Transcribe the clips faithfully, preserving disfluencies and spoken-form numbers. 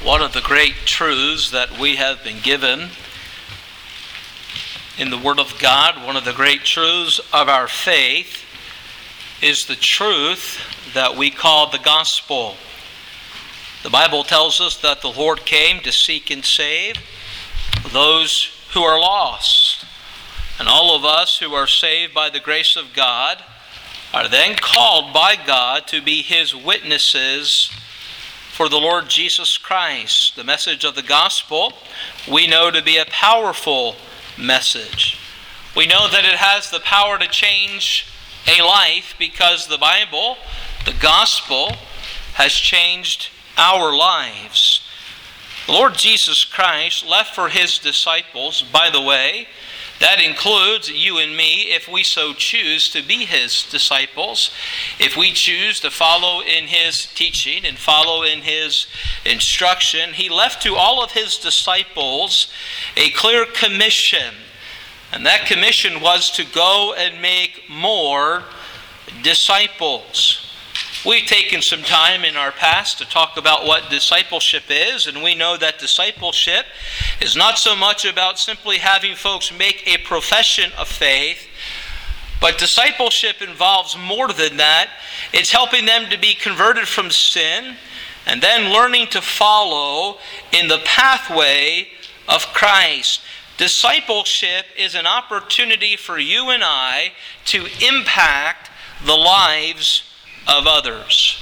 One of the great truths that we have been given in the Word of God, one of the great truths of our faith, is the truth that we call the gospel. The Bible tells us that the Lord came to seek and save those who are lost. And all of us who are saved by the grace of God are then called by God to be His witnesses for the Lord Jesus Christ. The message of the gospel we know to be a powerful message. We know that it has the power to change a life because the Bible, the gospel, has changed our lives. The Lord Jesus Christ left for His disciples, by the way, that includes you and me if we so choose to be His disciples, if we choose to follow in His teaching and follow in His instruction. He left to all of His disciples a clear commission, and that commission was to go and make more disciples. We've taken some time in our past to talk about what discipleship is, and we know that discipleship is not so much about simply having folks make a profession of faith, but discipleship involves more than that. It's helping them to be converted from sin and then learning to follow in the pathway of Christ. Discipleship is an opportunity for you and I to impact the lives of others.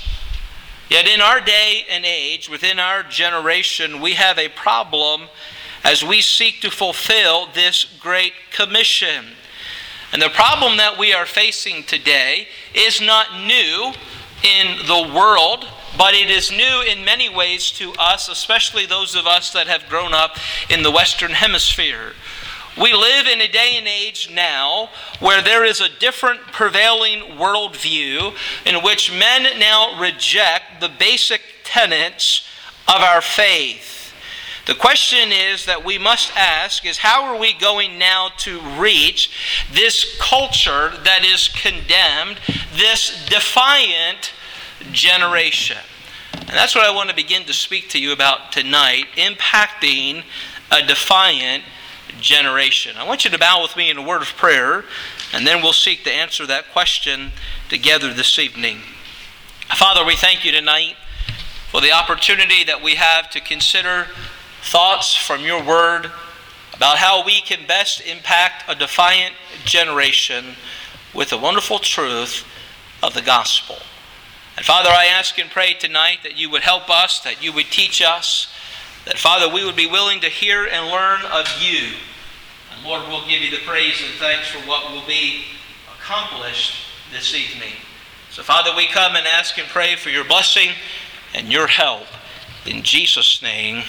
Yet in our day and age, within our generation, we have a problem as we seek to fulfill this great commission. And the problem that we are facing today is not new in the world, but it is new in many ways to us, especially those of us that have grown up in the Western Hemisphere. We live in a day and age now where there is a different prevailing worldview in which men now reject the basic tenets of our faith. The question is that we must ask is, how are we going now to reach this culture that is condemned, this defiant generation? And that's what I want to begin to speak to you about tonight, impacting a defiant generation. I want you to bow with me in a word of prayer, and then we'll seek to answer that question together this evening. Father, we thank you tonight for the opportunity that we have to consider thoughts from your word about how we can best impact a defiant generation with the wonderful truth of the gospel. And Father, I ask and pray tonight that you would help us, that you would teach us, that, Father, we would be willing to hear and learn of you. And Lord, we'll give you the praise and thanks for what will be accomplished this evening. So, Father, we come and ask and pray for your blessing and your help. In Jesus' name,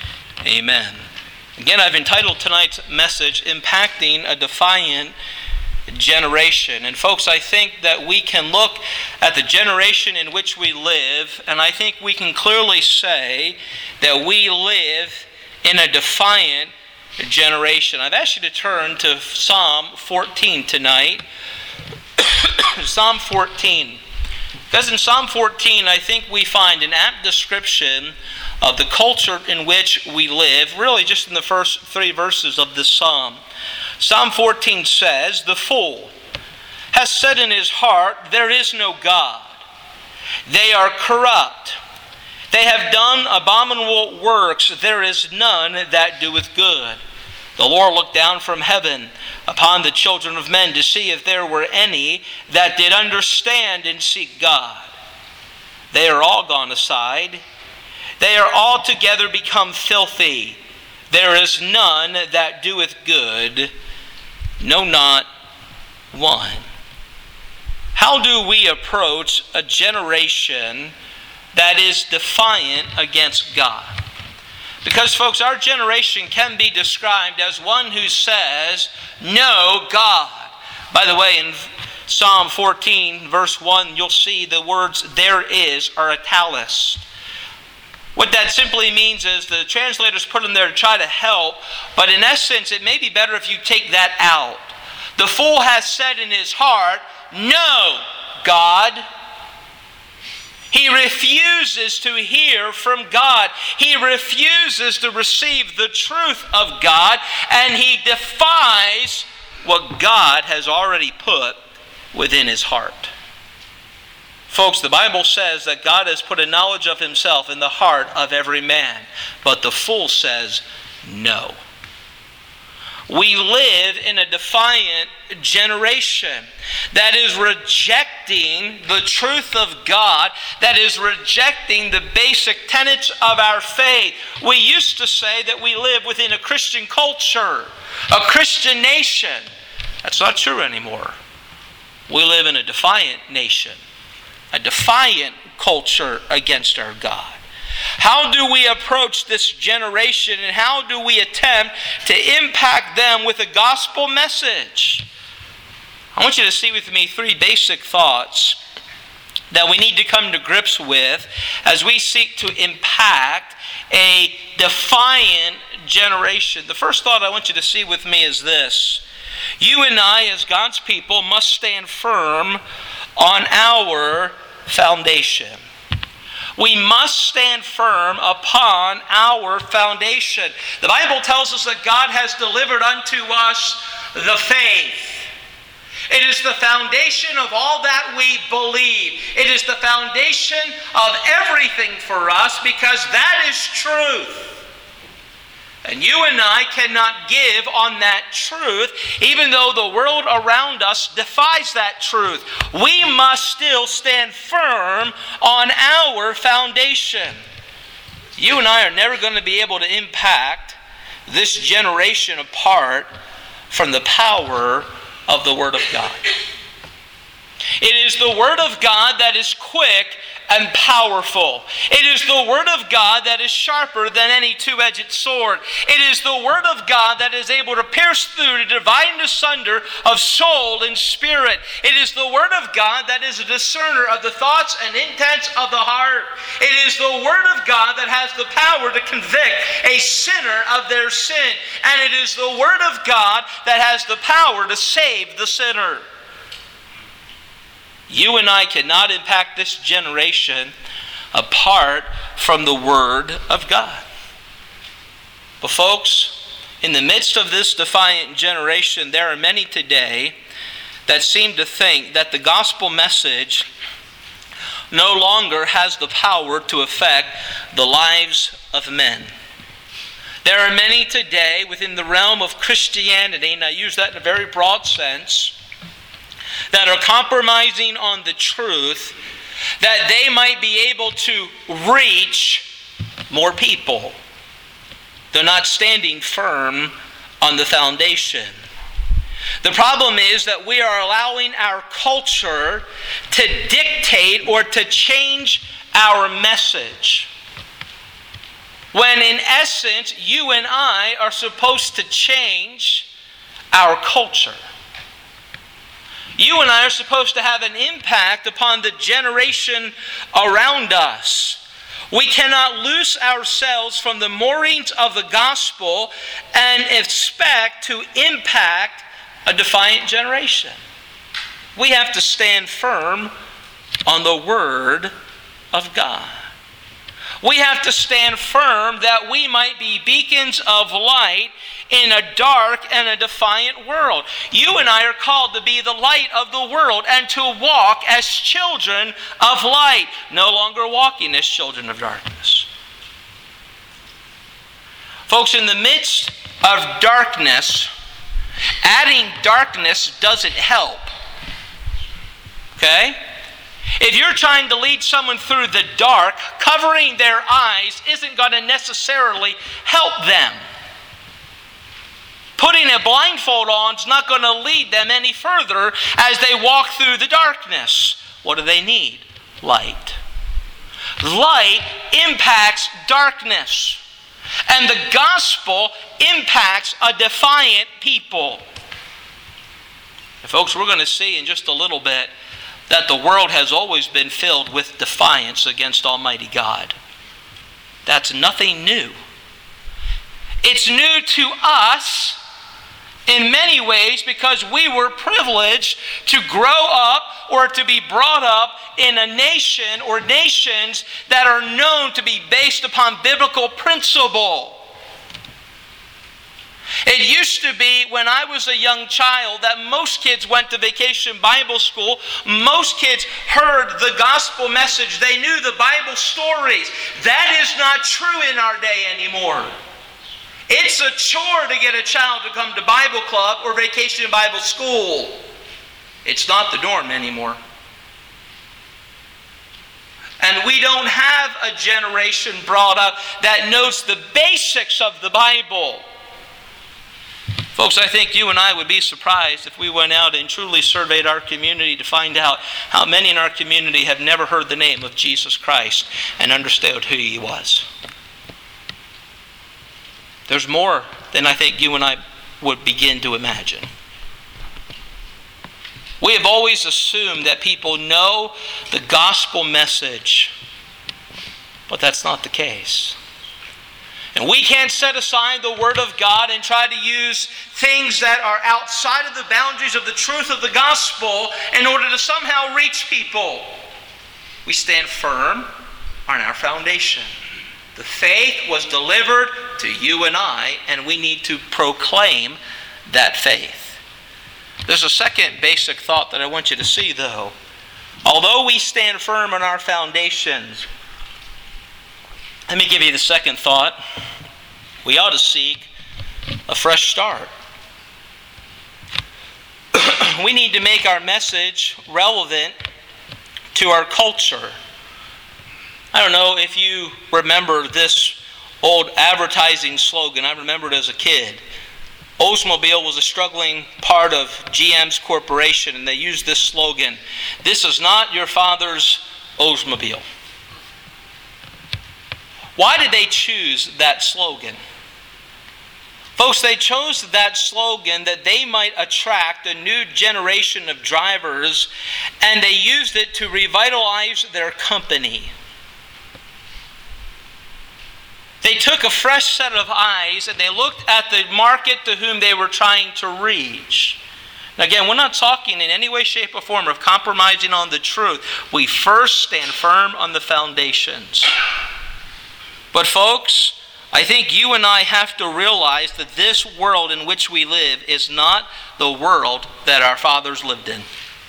amen. Again, I've entitled tonight's message, Impacting a Defiant Generation. And folks, I think that we can look at the generation in which we live, and I think we can clearly say that we live in a defiant generation. I've asked you to turn to Psalm fourteen tonight. Psalm fourteen. Because in Psalm fourteen, I think we find an apt description of the culture in which we live, really just in the first three verses of this psalm. Psalm fourteen says, "The fool has said in his heart, there is no God. They are corrupt. They have done abominable works. There is none that doeth good. The Lord looked down from heaven upon the children of men to see if there were any that did understand and seek God. They are all gone aside. They are altogether become filthy. There is none that doeth good, no, not one." How do we approach a generation that is defiant against God? Because, folks, our generation can be described as one who says, no God. By the way, in Psalm fourteen, verse one, you'll see the words "there is" are italics. What that simply means is the translators put them there to try to help, but in essence, it may be better if you take that out. The fool has said in his heart, no God. He refuses to hear from God. He refuses to receive the truth of God, and he defies what God has already put within his heart. Folks, the Bible says that God has put a knowledge of himself in the heart of every man, but the fool says no. We live in a defiant generation that is rejecting the truth of God, that is rejecting the basic tenets of our faith. We used to say that we live within a Christian culture, a Christian nation. That's not true anymore. We live in a defiant nation, a defiant culture against our God. How do we approach this generation, and how do we attempt to impact them with a gospel message? I want you to see with me three basic thoughts that we need to come to grips with as we seek to impact a defiant generation. The first thought I want you to see with me is this. You and I, as God's people, must stand firm on our foundation. We must stand firm upon our foundation. The Bible tells us that God has delivered unto us the faith. It is the foundation of all that we believe. It is the foundation of everything for us because that is truth. And you and I cannot give on that truth, even though the world around us defies that truth. We must still stand firm on our foundation. You and I are never going to be able to impact this generation apart from the power of the Word of God. It is the Word of God that is quick and powerful. It is the Word of God that is sharper than any two-edged sword. It is the Word of God that is able to pierce through, to divide asunder of soul and spirit. It is the Word of God that is a discerner of the thoughts and intents of the heart. It is the Word of God that has the power to convict a sinner of their sin. And it is the Word of God that has the power to save the sinner. You and I cannot impact this generation apart from the Word of God. But folks, in the midst of this defiant generation, there are many today that seem to think that the gospel message no longer has the power to affect the lives of men. There are many today within the realm of Christianity, and I use that in a very broad sense, that are compromising on the truth that they might be able to reach more people. They're not standing firm on the foundation. The problem is that we are allowing our culture to dictate or to change our message, when in essence you and I are supposed to change our culture. You and I are supposed to have an impact upon the generation around us. We cannot loose ourselves from the moorings of the gospel and expect to impact a defiant generation. We have to stand firm on the Word of God. We have to stand firm that we might be beacons of light in a dark and a defiant world. You and I are called to be the light of the world and to walk as children of light, no longer walking as children of darkness. Folks, in the midst of darkness, adding darkness doesn't help. Okay? If you're trying to lead someone through the dark, covering their eyes isn't going to necessarily help them. Putting a blindfold on is not going to lead them any further as they walk through the darkness. What do they need? Light. Light impacts darkness. And the gospel impacts a defiant people. And folks, we're going to see in just a little bit that the world has always been filled with defiance against Almighty God. That's nothing new. It's new to us in many ways because we were privileged to grow up or to be brought up in a nation or nations that are known to be based upon biblical principle. It used to be when I was a young child that most kids went to Vacation Bible School. Most kids heard the gospel message. They knew the Bible stories. That is not true in our day anymore. It's a chore to get a child to come to Bible club or Vacation Bible School. It's not the norm anymore. And we don't have a generation brought up that knows the basics of the Bible. Folks, I think you and I would be surprised if we went out and truly surveyed our community to find out how many in our community have never heard the name of Jesus Christ and understood who He was. There's more than I think you and I would begin to imagine. We have always assumed that people know the gospel message, but that's not the case. And we can't set aside the Word of God and try to use things that are outside of the boundaries of the truth of the gospel in order to somehow reach people. We stand firm on our foundation. The faith was delivered to you and I, and we need to proclaim that faith. There's a second basic thought that I want you to see, though. Although we stand firm on our foundations, let me give you the second thought. We ought to seek a fresh start. We need to make our message relevant to our culture. I don't know if you remember this old advertising slogan. I remember it as a kid. Oldsmobile was a struggling part of G M's corporation, and they used this slogan: "This is not your father's Oldsmobile." Why did they choose that slogan? Folks, they chose that slogan that they might attract a new generation of drivers, and they used it to revitalize their company. They took a fresh set of eyes and they looked at the market to whom they were trying to reach. Now again, we're not talking in any way, shape, or form of compromising on the truth. We first stand firm on the foundations. But folks, I think you and I have to realize that this world in which we live is not the world that our fathers lived in.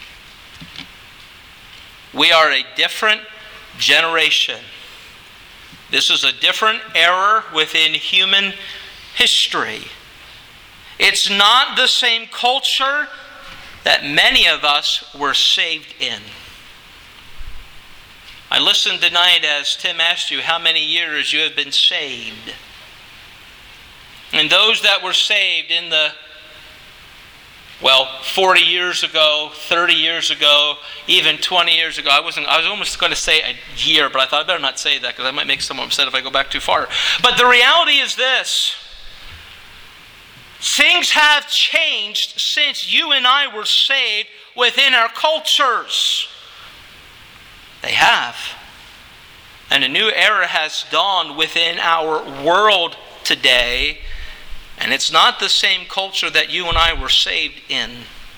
We are a different generation. This is a different era within human history. It's not the same culture that many of us were saved in. I listened tonight as Tim asked you how many years you have been saved. And those that were saved in the, well, forty years ago, thirty years ago, even twenty years ago. I wasn't. I was almost going to say a year, but I thought I better not say that because I might make someone upset if I go back too far. But the reality is this. Things have changed since you and I were saved within our cultures. They have. And a new era has dawned within our world today. And it's not the same culture that you and I were saved in.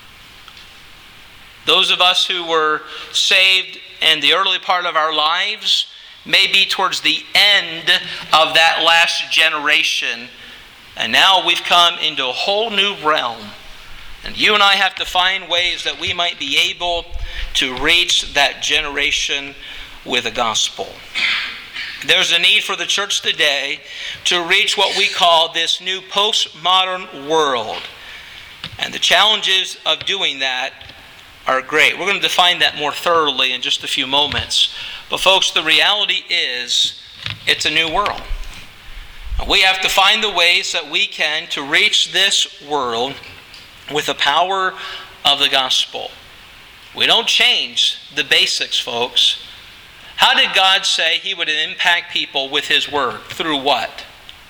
Those of us who were saved in the early part of our lives may be towards the end of that last generation. And now we've come into a whole new realm. And you and I have to find ways that we might be able to reach that generation with the gospel. There's a need for the church today to reach what we call this new postmodern world. And the challenges of doing that are great. We're going to define that more thoroughly in just a few moments. But folks, the reality is it's a new world. We have to find the ways that we can to reach this world with the power of the gospel. We don't change the basics, folks. How did God say He would impact people with His word? Through what?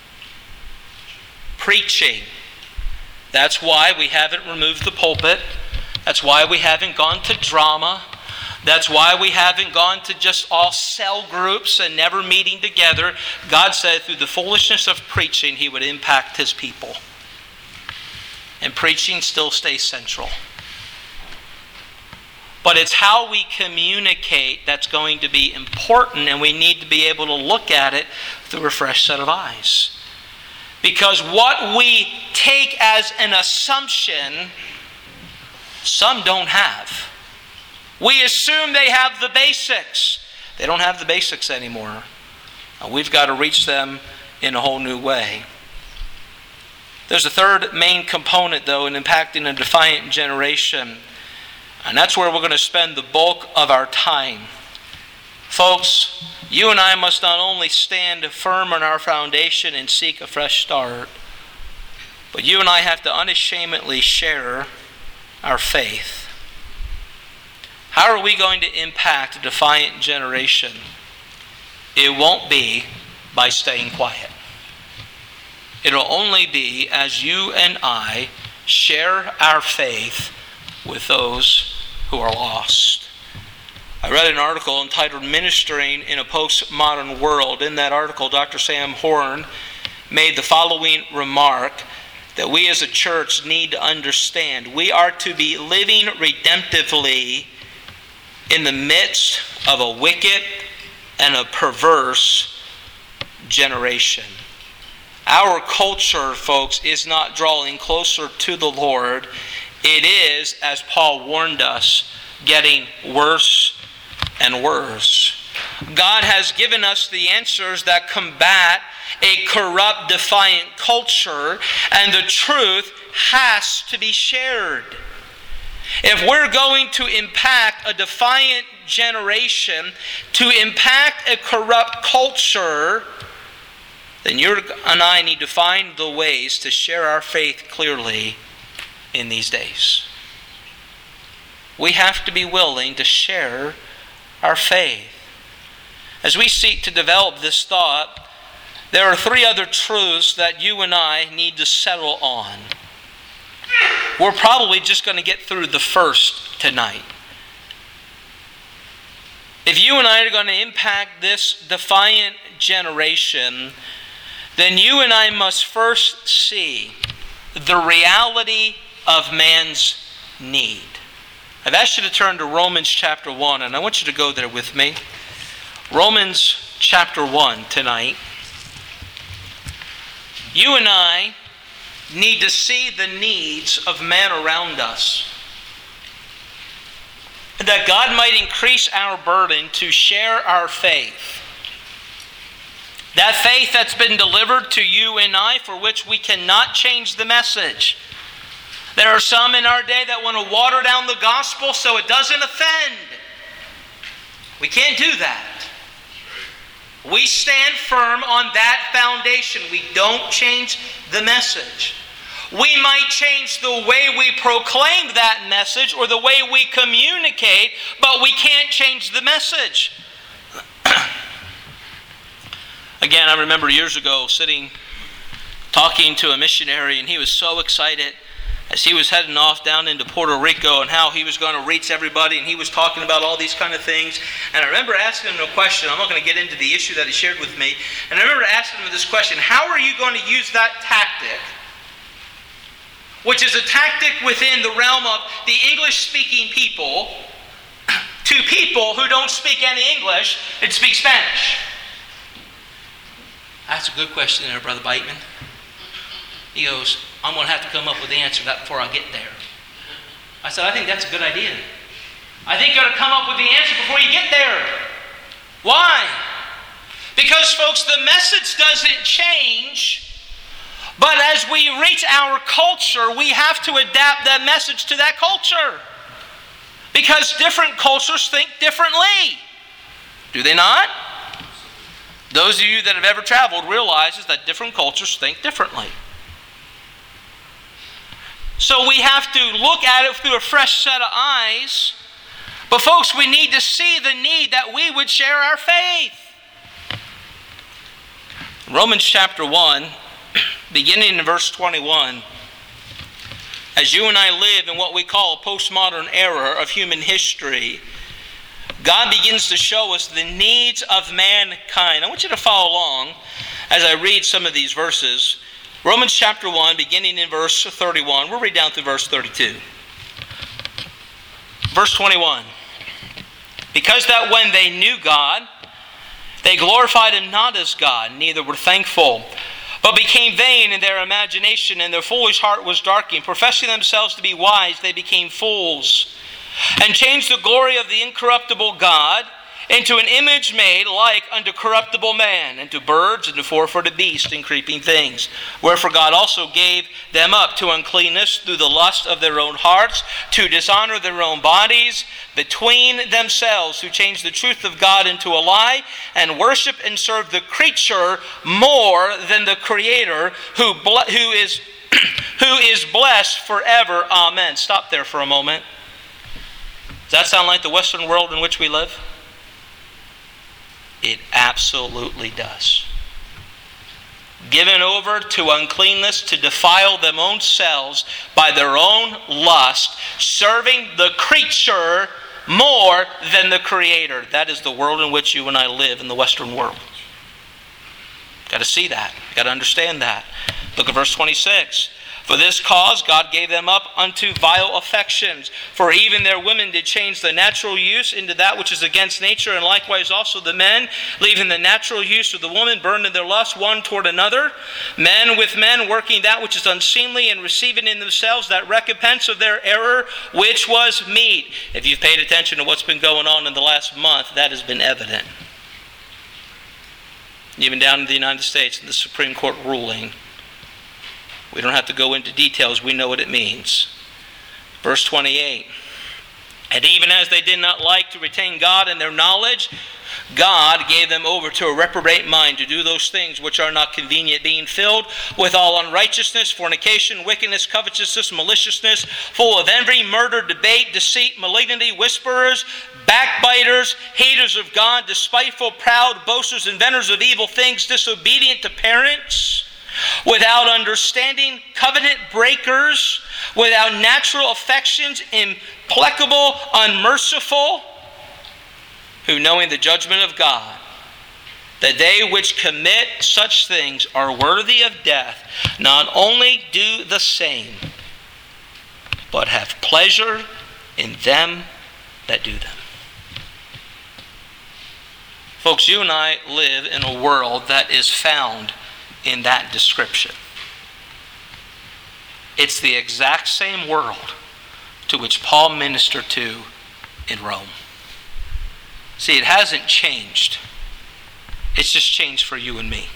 Preaching. That's why we haven't removed the pulpit. That's why we haven't gone to drama. That's why we haven't gone to just all cell groups and never meeting together. God said through the foolishness of preaching He would impact His people. and preaching still stays central. But it's how we communicate that's going to be important, and we need to be able to look at it through a fresh set of eyes. Because what we take as an assumption, some don't have. We assume they have the basics. They don't have the basics anymore. We've got to reach them in a whole new way. There's a third main component, though, in impacting a defiant generation. And that's where we're going to spend the bulk of our time. Folks, you and I must not only stand firm on our foundation and seek a fresh start, but you and I have to unashamedly share our faith. How are we going to impact a defiant generation? It won't be by staying quiet. It'll only be as you and I share our faith with those who are lost. I read an article entitled Ministering in a Postmodern World. In that article, Doctor Sam Horn made the following remark that we as a church need to understand. We are to be living redemptively in the midst of a wicked and a perverse generation. Our culture, folks, is not drawing closer to the Lord. It is, as Paul warned us, getting worse and worse. God has given us the answers that combat a corrupt, defiant culture, and the truth has to be shared. If we're going to impact a defiant generation, to impact a corrupt culture, then you and I need to find the ways to share our faith clearly in these days. We have to be willing to share our faith. As we seek to develop this thought, there are three other truths that you and I need to settle on. We're probably just going to get through the first tonight. If you and I are going to impact this defiant generation, then you and I must first see the reality of man's need. I've asked you to turn to Romans chapter one, and I want you to go there with me. Romans chapter one tonight. You and I need to see the needs of man around us, and that God might increase our burden to share our faith. That faith that's been delivered to you and I, for which we cannot change the message. There are some in our day that want to water down the gospel so it doesn't offend. We can't do that. We stand firm on that foundation. We don't change the message. We might change the way we proclaim that message or the way we communicate, but we can't change the message. Again, I remember years ago sitting, talking to a missionary, and he was so excited as he was heading off down into Puerto Rico and how he was going to reach everybody, and he was talking about all these kind of things. And I remember asking him a question. I'm not going to get into the issue that he shared with me. And I remember asking him this question: how are you going to use that tactic, which is a tactic within the realm of the English-speaking people, to people who don't speak any English and speak Spanish? That's a good question there, Brother Bateman. He goes, I'm going to have to come up with the answer to that before I get there. I said, I think that's a good idea. I think you got to come up with the answer before you get there. Why? Because, folks, the message doesn't change, but as we reach our culture, we have to adapt that message to that culture. Because different cultures think differently. Do they not? Those of you that have ever traveled realizes that different cultures think differently. So we have to look at it through a fresh set of eyes. But folks, we need to see the need that we would share our faith. Romans chapter one, beginning in verse twenty-one. As you and I live in what we call a postmodern era of human history, God begins to show us the needs of mankind. I want you to follow along as I read some of these verses. Romans chapter one, beginning in verse thirty-one. We'll read down through verse thirty-two. Verse twenty-one. Because that when they knew God, they glorified Him not as God, neither were thankful, but became vain in their imagination, and their foolish heart was darkened. Professing themselves to be wise, they became fools, and changed the glory of the incorruptible God into an image made like unto corruptible man, and to birds, and to four-footed beasts, and creeping things. Wherefore God also gave them up to uncleanness through the lust of their own hearts, to dishonor their own bodies between themselves, who changed the truth of God into a lie, and worship and serve the creature more than the Creator, who ble- who is who is blessed forever. Amen. Stop there for a moment. Does that sound like the Western world in which we live? It absolutely does. Given over to uncleanness to defile them own selves by their own lust, serving the creature more than the Creator. That is the world in which you and I live in the Western world. Got to see that. Got to understand that. Look at verse twenty-six. For this cause God gave them up unto vile affections. For even their women did change the natural use into that which is against nature, and likewise also the men, leaving the natural use of the woman, burned in their lust one toward another. Men with men, working that which is unseemly, and receiving in themselves that recompense of their error, which was meet. If you've paid attention to what's been going on in the last month, that has been evident. Even down in the United States, in the Supreme Court ruling. We don't have to go into details. We know what it means. Verse twenty-eight. And even as they did not like to retain God in their knowledge, God gave them over to a reprobate mind to do those things which are not convenient, being filled with all unrighteousness, fornication, wickedness, covetousness, maliciousness, full of envy, murder, debate, deceit, malignity, whisperers, backbiters, haters of God, despiteful, proud, boasters, inventors of evil things, disobedient to parents, without understanding, covenant breakers, without natural affections, implacable, unmerciful, who knowing the judgment of God, that they which commit such things are worthy of death, not only do the same, but have pleasure in them that do them. Folks, you and I live in a world that is found in that description. It's the exact same world to which Paul ministered to in Rome. See, it hasn't changed. It's just changed for you and me.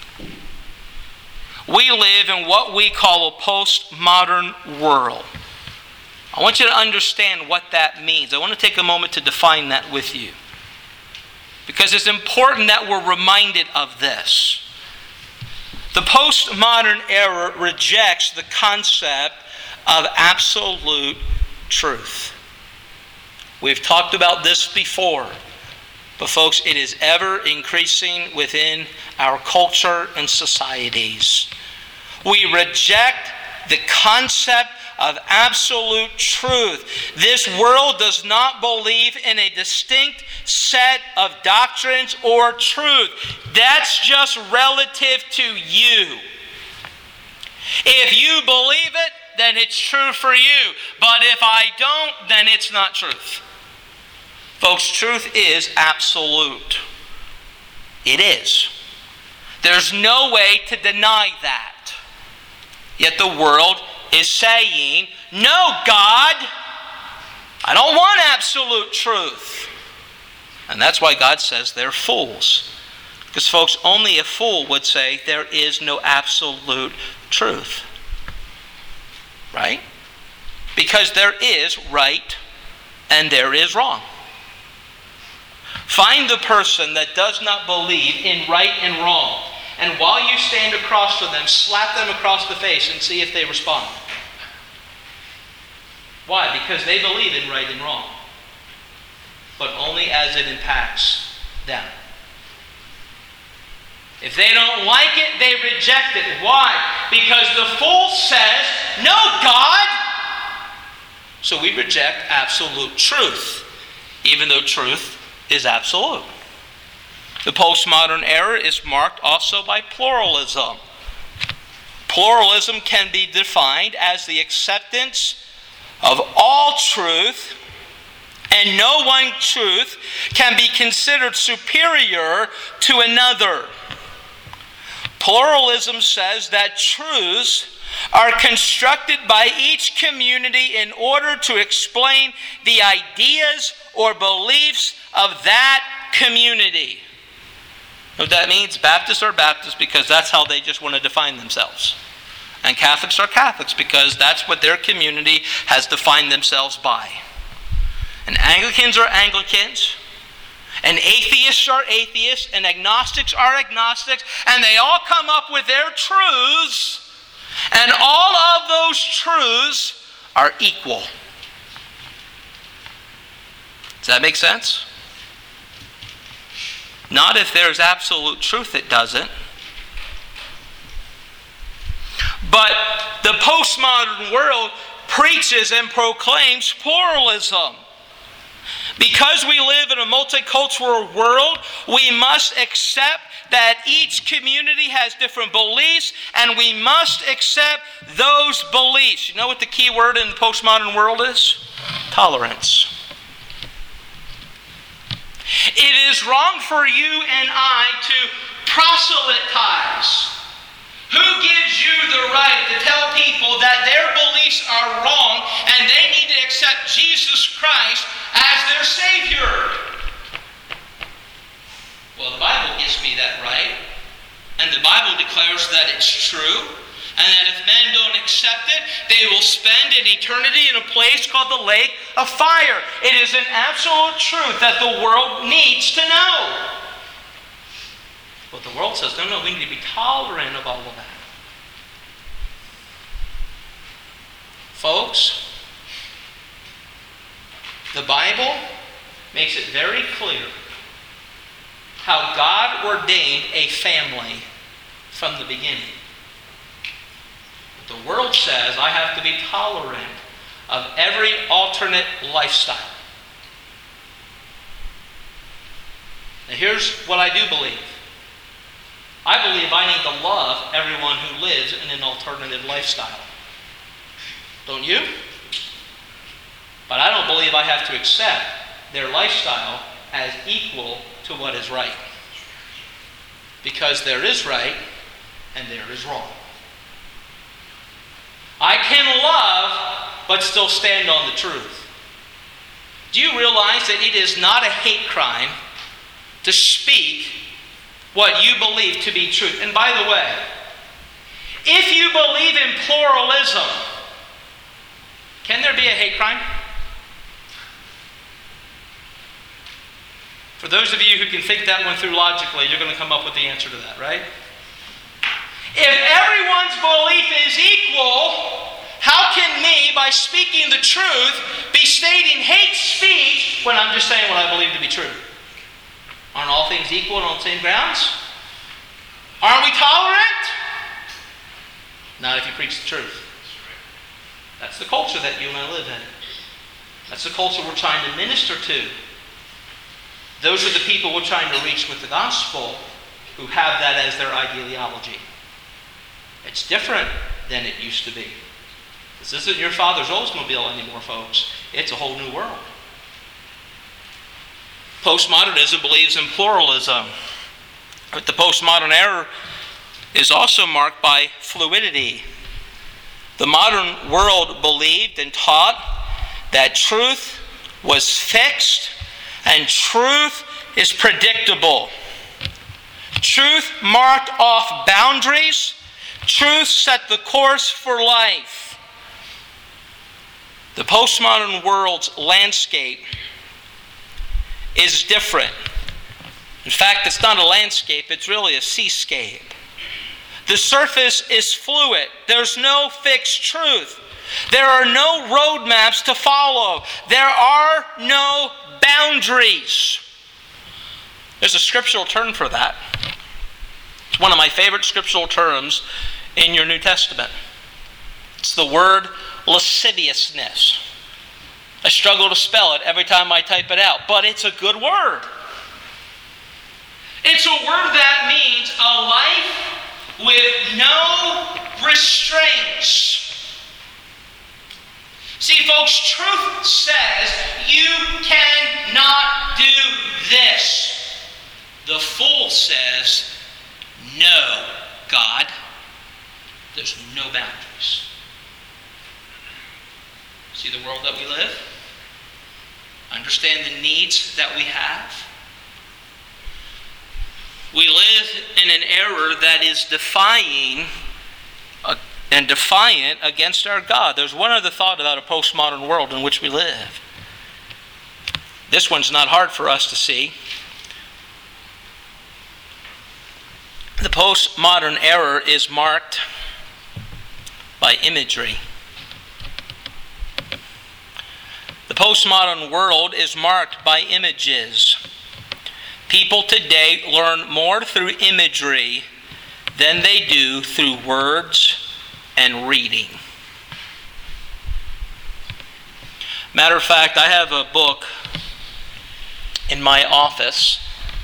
We live in what we call a postmodern world. I want you to understand what that means. I want to take a moment to define that with you, because it's important that we're reminded of this. The postmodern era rejects the concept of absolute truth. We've talked about this before, but folks, it is ever increasing within our culture and societies. We reject the concept of absolute truth. This world does not believe in a distinct set of doctrines or truth. That's just relative to you. If you believe it, then it's true for you. But if I don't, then it's not truth. Folks, truth is absolute. It is. There's no way to deny that. Yet the world is saying, no, God, I don't want absolute truth. And that's why God says they're fools. Because, folks, only a fool would say there is no absolute truth. Right? Because there is right and there is wrong. Find the person that does not believe in right and wrong, and while you stand across from them, slap them across the face and see if they respond. Why? Because they believe in right and wrong, but only as it impacts them. If they don't like it, they reject it. Why? Because the fool says, no, God! So we reject absolute truth, even though truth is absolute. The postmodern era is marked also by pluralism. Pluralism can be defined as the acceptance of all truth, and no one truth can be considered superior to another. Pluralism says that truths are constructed by each community in order to explain the ideas or beliefs of that community. What that means, Baptists are Baptists because that's how they just want to define themselves. And Catholics are Catholics because that's what their community has defined themselves by. And Anglicans are Anglicans. And atheists are atheists. And agnostics are agnostics. And they all come up with their truths. And all of those truths are equal. Does that make sense? Not if there's absolute truth, it doesn't. But the postmodern world preaches and proclaims pluralism. Because we live in a multicultural world, we must accept that each community has different beliefs, and we must accept those beliefs. You know what the key word in the postmodern world is? Tolerance. It is wrong for you and I to proselytize. Who gives you the right to tell people that their beliefs are wrong and they need to accept Jesus Christ as their Savior? Well, the Bible gives me that right. And the Bible declares that it's true. And that if men don't accept it, they will spend an eternity in a place called the lake of fire. It is an absolute truth that the world needs to know. But the world says, no, no, we need to be tolerant of all of that. Folks, the Bible makes it very clear how God ordained a family from the beginning. But the world says I have to be tolerant of every alternate lifestyle. Now here's what I do believe. I believe I need to love everyone who lives in an alternative lifestyle. Don't you? But I don't believe I have to accept their lifestyle as equal to what is right. Because there is right and there is wrong. I can love but still stand on the truth. Do you realize that it is not a hate crime to speak what you believe to be truth? And by the way, if you believe in pluralism, can there be a hate crime? For those of you who can think that one through logically, you're going to come up with the answer to that, right? If everyone's belief is equal, how can me, by speaking the truth, be stating hate speech when I'm just saying what I believe to be true? Aren't all things equal and on the same grounds? Aren't we tolerant? Not if you preach the truth. That's the culture that you and I live in. That's the culture we're trying to minister to. Those are the people we're trying to reach with the gospel who have that as their ideology. It's different than it used to be. This isn't your father's Oldsmobile anymore, folks. It's a whole new world. Postmodernism believes in pluralism. But the postmodern era is also marked by fluidity. The modern world believed and taught that truth was fixed and truth is predictable. Truth marked off boundaries. Truth set the course for life. The postmodern world's landscape is different. In fact, it's not a landscape, it's really a seascape. The surface is fluid. There's no fixed truth. There are no roadmaps to follow. There are no boundaries. There's a scriptural term for that. It's one of my favorite scriptural terms in your New Testament. It's the word lasciviousness. I struggle to spell it every time I type it out, but it's a good word. It's a word that means a life with no restraints. See, folks, truth says you cannot do this. The fool says, no, God. There's no boundaries. See the world that we live? Understand the needs that we have? We live in an era that is defying uh, and defiant against our God. There's one other thought about a postmodern world in which we live. This one's not hard for us to see. The postmodern era is marked by imagery. The postmodern world is marked by images. People today learn more through imagery than they do through words and reading. Matter of fact, I have a book in my office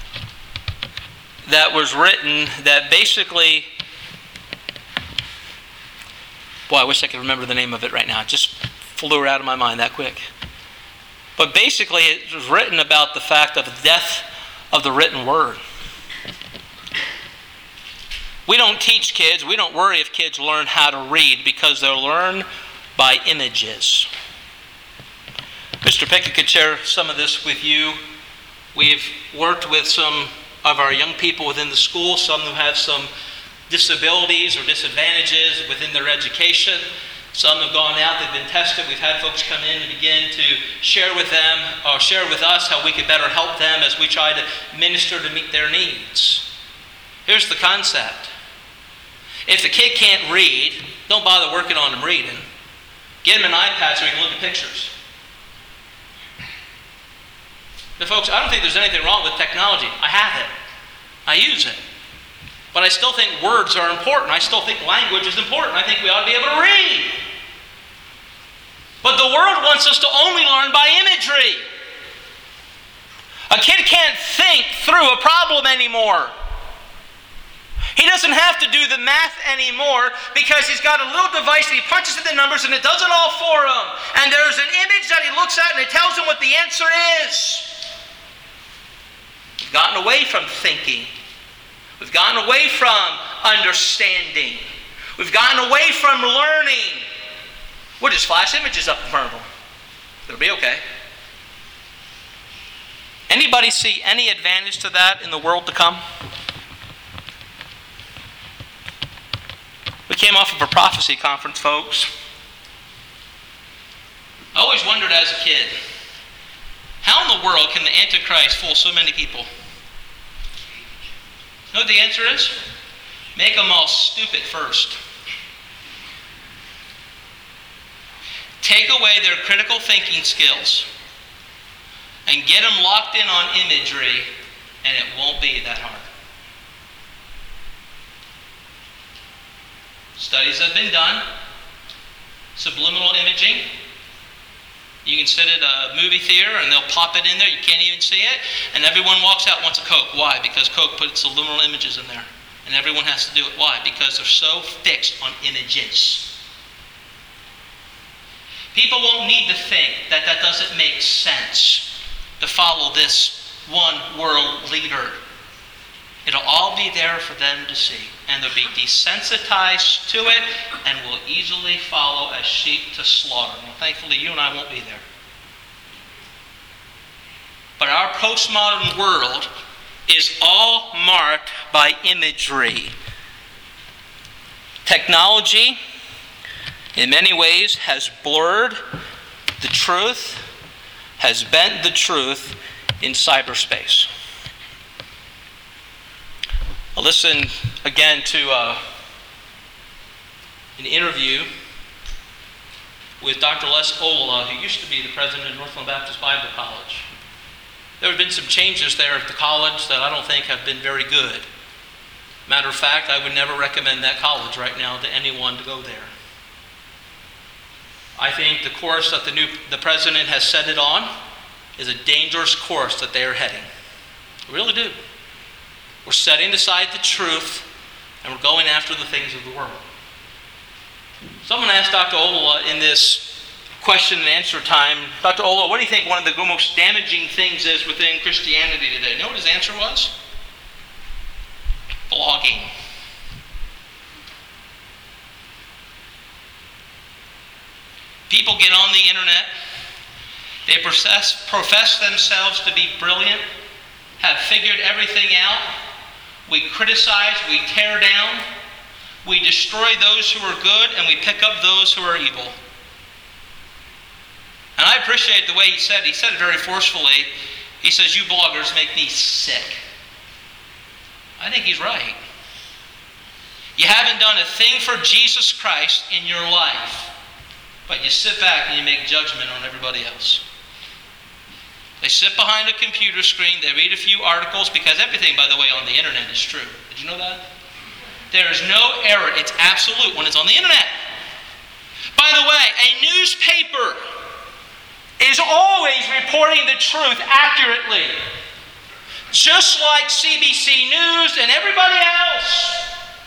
that was written that basically, boy, I wish I could remember the name of it right now. It just flew out of my mind that quick. But basically, it was written about the fact of the death of the written word. We don't teach kids, we don't worry if kids learn how to read because they'll learn by images. Mister Pickett could share some of this with you. We've worked with some of our young people within the school, some who have some disabilities or disadvantages within their education. Some have gone out, they've been tested. We've had folks come in and begin to share with them or share with us how we could better help them as we try to minister to meet their needs. Here's the concept. If the kid can't read, don't bother working on him reading. Get him an iPad so he can look at pictures. But folks, I don't think there's anything wrong with technology. I have it. I use it. But I still think words are important. I still think language is important. I think we ought to be able to read. But the world wants us to only learn by imagery. A kid can't think through a problem anymore. He doesn't have to do the math anymore because he's got a little device that he punches in the numbers and it does it all for him. And there's an image that he looks at and it tells him what the answer is. We've gotten away from thinking. We've gotten away from understanding. We've gotten away from learning. We'll just flash images up in front of them. It'll be okay. Anybody see any advantage to that in the world to come? We came off of a prophecy conference, folks. I always wondered as a kid, how in the world can the Antichrist fool so many people? You know what the answer is? Make them all stupid first. Take away their critical thinking skills and get them locked in on imagery, and it won't be that hard. Studies have been done. Subliminal imaging. You can sit at a movie theater and they'll pop it in there. You can't even see it. And everyone walks out and wants a Coke. Why? Because Coke puts subliminal images in there. And everyone has to do it. Why? Because they're so fixed on images. People won't need to think that that doesn't make sense to follow this one world leader. It'll all be there for them to see. And they'll be desensitized to it and will easily follow as sheep to slaughter. Well, thankfully, you and I won't be there. But our postmodern world is all marked by imagery. Technology, in many ways, has blurred the truth, has bent the truth in cyberspace. I'll listen again to uh, an interview with Doctor Les Ola, who used to be the president of Northland Baptist Bible College. There have been some changes there at the college that I don't think have been very good. Matter of fact, I would never recommend that college right now to anyone to go there. I think the course that the new the president has set it on is a dangerous course that they are heading. I really do. We're setting aside the truth and we're going after the things of the world. Someone asked Doctor Ola in this question and answer time, Doctor Ola, what do you think one of the most damaging things is within Christianity today? You know what his answer was? Blogging. People get on the internet, they profess, profess themselves to be brilliant, have figured everything out. We criticize, we tear down, we destroy those who are good, and we pick up those who are evil. And I appreciate the way he said it. He said it very forcefully. He says, you bloggers make me sick. I think he's right. You haven't done a thing for Jesus Christ in your life, but you sit back and you make judgment on everybody else. They sit behind a computer screen, they read a few articles, because everything, by the way, on the internet is true. Did you know that? There is no error. It's absolute when it's on the internet. By the way, a newspaper is always reporting the truth accurately. Just like C B C News and everybody else.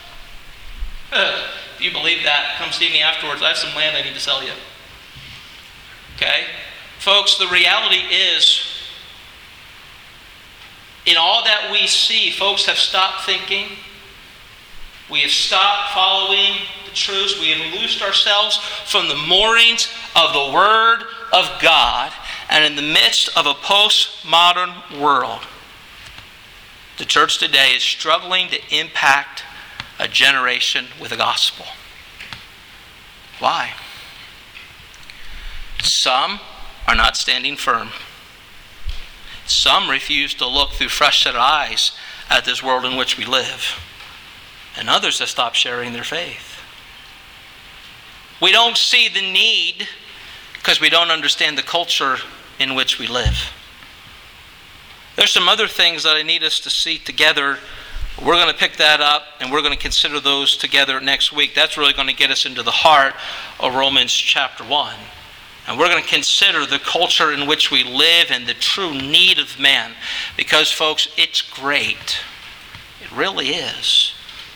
If you believe that, come see me afterwards. I have some land I need to sell you. Okay? Folks, the reality is, in all that we see, folks have stopped thinking. We have stopped following the truths. We have loosed ourselves from the moorings of the Word of God. And in the midst of a postmodern world, the church today is struggling to impact a generation with the gospel. Why? Some are not standing firm. Some refuse to look through fresh set of eyes at this world in which we live. And others have stopped sharing their faith. We don't see the need because we don't understand the culture in which we live. There's some other things that I need us to see together. We're going to pick that up and we're going to consider those together next week. That's really going to get us into the heart of Romans chapter one. And we're going to consider the culture in which we live and the true need of man. Because, folks, it's great. It really is.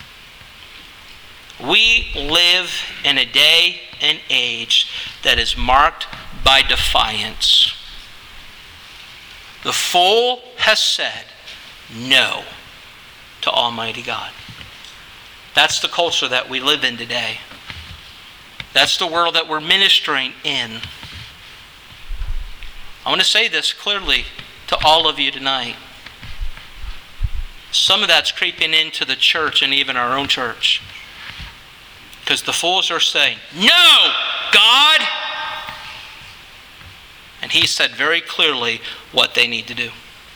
We live in a day and age that is marked by defiance. The fool has said no to Almighty God. That's the culture that we live in today. That's the world that we're ministering in. I want to say this clearly to all of you tonight. Some of that's creeping into the church and even our own church. Because the fools are saying, no, God! And he said very clearly what they need to do.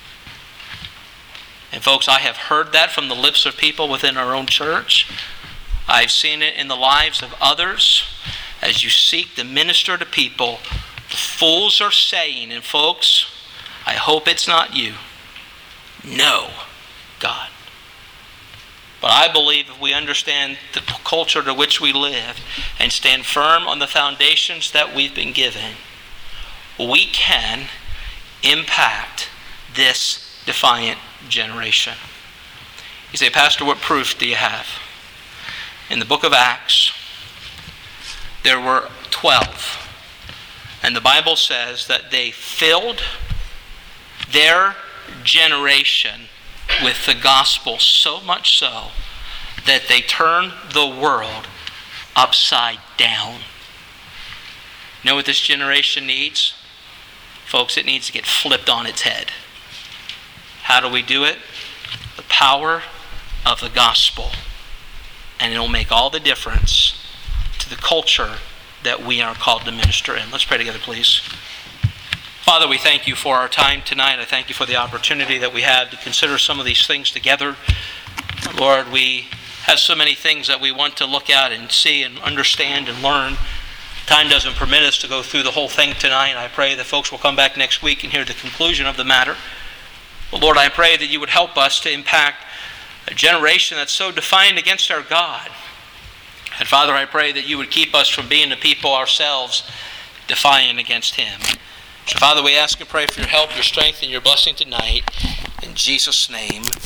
And folks, I have heard that from the lips of people within our own church. I've seen it in the lives of others. As you seek to minister to people, the fools are saying, and folks, I hope it's not you, no, God. But I believe if we understand the culture to which we live and stand firm on the foundations that we've been given, we can impact this defiant generation. You say, Pastor, what proof do you have? In the book of Acts, there were twelve. And the Bible says that they filled their generation with the gospel so much so that they turned the world upside down. You know what this generation needs? Folks, it needs to get flipped on its head. How do we do it? The power of the gospel. And it'll make all the difference to the culture that we are called to minister in. Let's pray together, please. Father, we thank you for our time tonight. I thank you for the opportunity that we have to consider some of these things together. Lord, we have so many things that we want to look at and see and understand and learn. Time doesn't permit us to go through the whole thing tonight. I pray that folks will come back next week and hear the conclusion of the matter. But Lord, I pray that you would help us to impact a generation that's so defiant against our God. And Father, I pray that you would keep us from being the people ourselves defiant against him. So Father, we ask and pray for your help, your strength, and your blessing tonight. In Jesus' name,